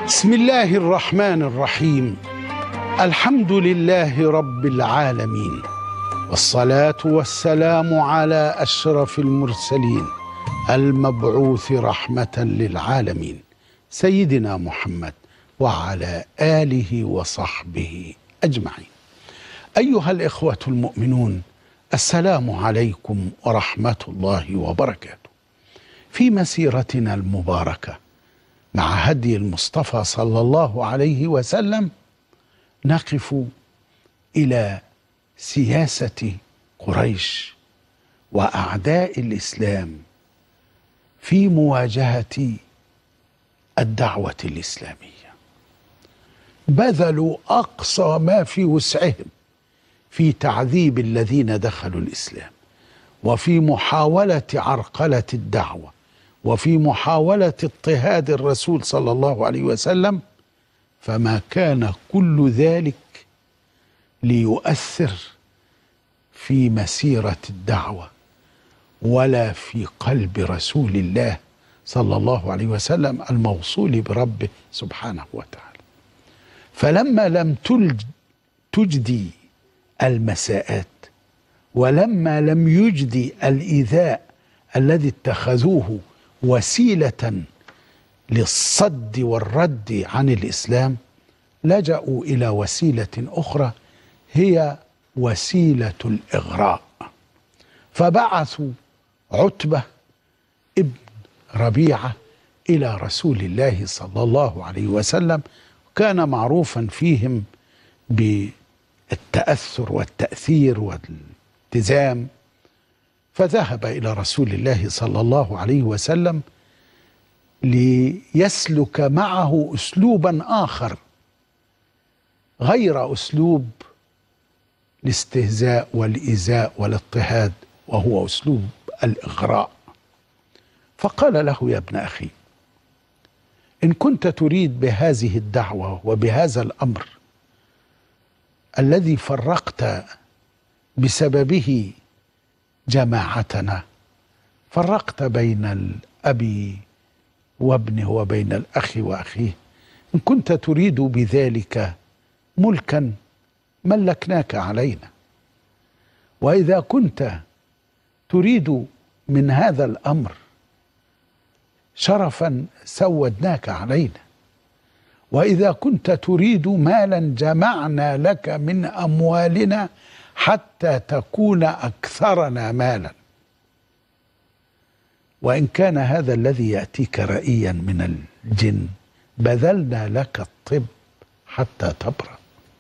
بسم الله الرحمن الرحيم. الحمد لله رب العالمين، والصلاة والسلام على أشرف المرسلين المبعوث رحمة للعالمين سيدنا محمد وعلى آله وصحبه أجمعين. أيها الإخوة المؤمنون، السلام عليكم ورحمة الله وبركاته. في مسيرتنا المباركة مع هدي المصطفى صلى الله عليه وسلم نقف إلى سياسة قريش وأعداء الإسلام في مواجهة الدعوة الإسلامية. بذلوا أقصى ما في وسعهم في تعذيب الذين دخلوا الإسلام، وفي محاولة عرقلة الدعوة، وفي محاولة اضطهاد الرسول صلى الله عليه وسلم. فما كان كل ذلك ليؤثر في مسيرة الدعوة ولا في قلب رسول الله صلى الله عليه وسلم الموصول بربه سبحانه وتعالى. فلما لم تجدي المساءات، ولما لم يجدي الإيذاء الذي اتخذوه وسيلة للصد والرد عن الإسلام، لجأوا إلى وسيلة أخرى هي وسيلة الإغراء. فبعثوا عتبة ابن ربيعة إلى رسول الله صلى الله عليه وسلم، كان معروفا فيهم بالتأثر والتأثير والالتزام. فذهب إلى رسول الله صلى الله عليه وسلم ليسلك معه أسلوبا آخر غير أسلوب الاستهزاء والإيذاء والاضطهاد، وهو أسلوب الإغراء. فقال له: يا ابن أخي، إن كنت تريد بهذه الدعوة وبهذا الأمر الذي فرقت بسببه جماعتنا، فرقت بين الأب وابنه وبين الأخ وأخيه، إن كنت تريد بذلك ملكا ملكناك علينا، وإذا كنت تريد من هذا الأمر شرفا سودناك علينا، وإذا كنت تريد مالا جمعنا لك من أموالنا حتى تكون أكثرنا مالا، وإن كان هذا الذي يأتيك رأيا من الجن بذلنا لك الطب حتى تبرأ.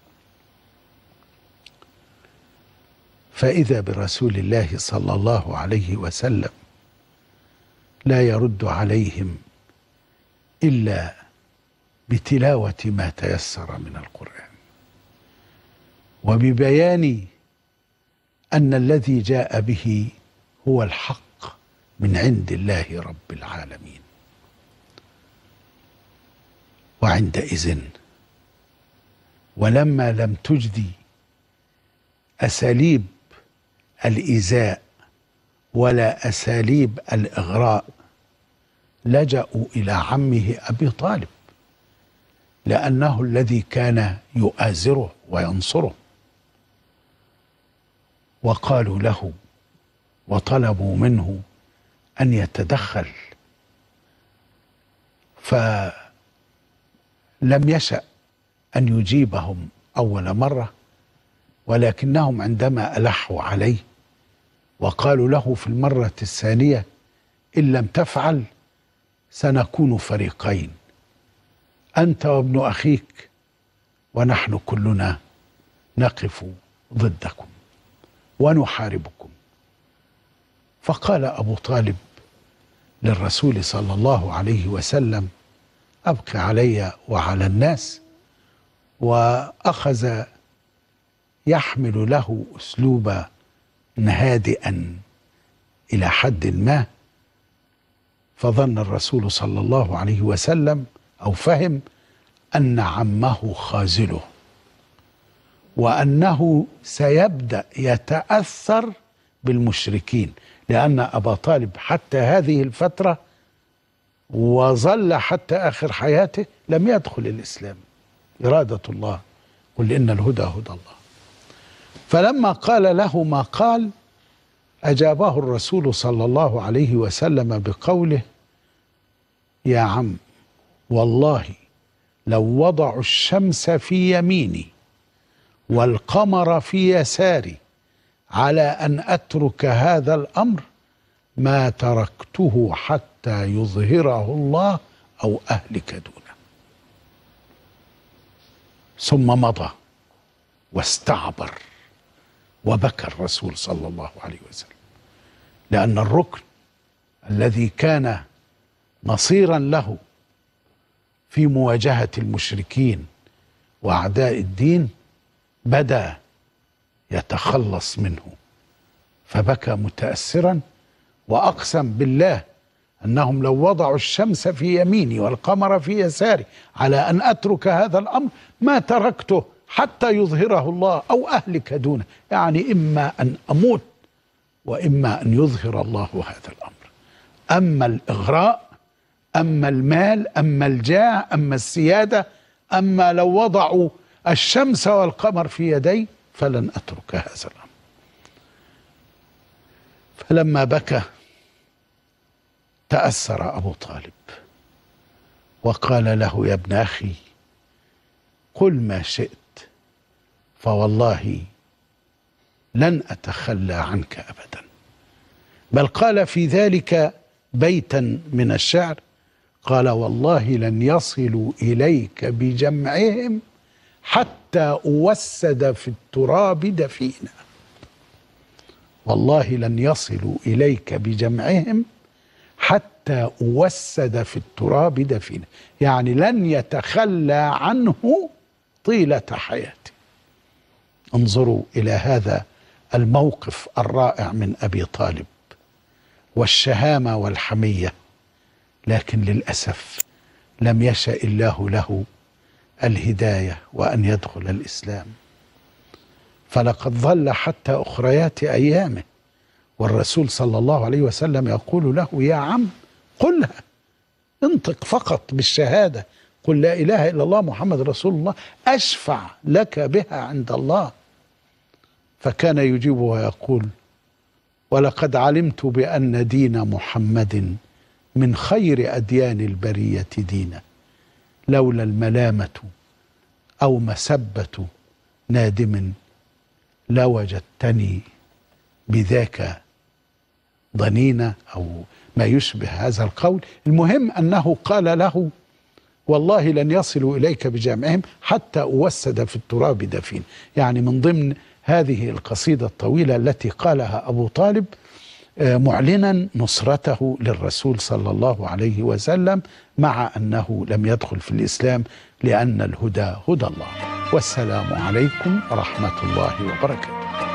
فإذا برسول الله صلى الله عليه وسلم لا يرد عليهم إلا بتلاوة ما تيسر من القرآن، وببيان أن الذي جاء به هو الحق من عند الله رب العالمين. وعندئذ ولما لم تجدي أساليب الإيذاء ولا أساليب الإغراء، لجأوا إلى عمه أبي طالب، لأنه الذي كان يؤازره وينصره. وقالوا له وطلبوا منه أن يتدخل، فلم يشأ أن يجيبهم أول مرة، ولكنهم عندما ألحوا عليه وقالوا له في المرة الثانية: إن لم تفعل سنكون فريقين، أنت وابن أخيك، ونحن كلنا نقف ضدكم ونحاربكم. فقال أبو طالب للرسول صلى الله عليه وسلم: أبق علي وعلى الناس. وأخذ يحمل له أسلوبا هادئا إلى حد ما، فظن الرسول صلى الله عليه وسلم أو فهم أن عمه خازله، وأنه سيبدأ وظل حتى آخر حياته لم يدخل الإسلام. إرادة الله، قل إن الهدى هدى الله. فلما قال له ما قال أجابه الرسول صلى الله عليه وسلم بقوله: يا عم، والله لو وضعوا الشمس في يميني والقمر في يساري على أن أترك هذا الأمر ما تركته حتى يظهره الله أو أهلك دونه. ثم مضى واستعبر وبكى الرسول صلى الله عليه وسلم، لأن الركن الذي كان نصيرا له في مواجهة المشركين وأعداء الدين بدأ يتخلص منه، فبكى متأثرا وأقسم بالله أنهم لو وضعوا الشمس في يميني والقمر في يساري على أن أترك هذا الأمر ما تركته حتى يظهره الله أو أهلك دونه، يعني إما أن أموت وإما أن يظهر الله هذا الأمر. أما الإغراء، أما المال، أما الجاه، أما السيادة، أما لو وضعوا الشمس والقمر في يدي فلن أترك هذا الأمر. فلما بكى تأثر أبو طالب وقال له: يا ابن أخي، قل ما شئت فوالله لن أتخلى عنك أبدا. بل قال في ذلك بيتا من الشعر، قال: والله لن يصلوا إليك بجمعهم حتى أوسد في التراب دفينا. والله لن يصلوا إليك بجمعهم حتى أوسد في التراب دفينا، يعني لن يتخلى عنه طيلة حياته. انظروا إلى هذا الموقف الرائع من أبي طالب والشهامة والحمية، لكن للأسف لم يشأ الله له الهداية وأن يدخل الإسلام، فلقد ظل حتى أخريات أيامه والرسول صلى الله عليه وسلم يقول له: يا عم، قلها، انطق فقط بالشهادة، قل لا إله إلا الله محمد رسول الله، أشفع لك بها عند الله. فكان يجيب ويقول: ولقد علمت بأن دين محمد من خير أديان البرية دينا، لولا الملامة أو مسبة نادم لوجدتني بذاك ضنينا، أو ما يشبه هذا القول. المهم أنه قال له: والله لن يصلوا إليك بجامعهم حتى أوسد في التراب دفين. يعني من ضمن هذه القصيدة الطويلة التي قالها أبو طالب معلنا نصرته للرسول صلى الله عليه وسلم، مع أنه لم يدخل في الإسلام، لأن الهدى هدى الله. والسلام عليكم ورحمة الله وبركاته.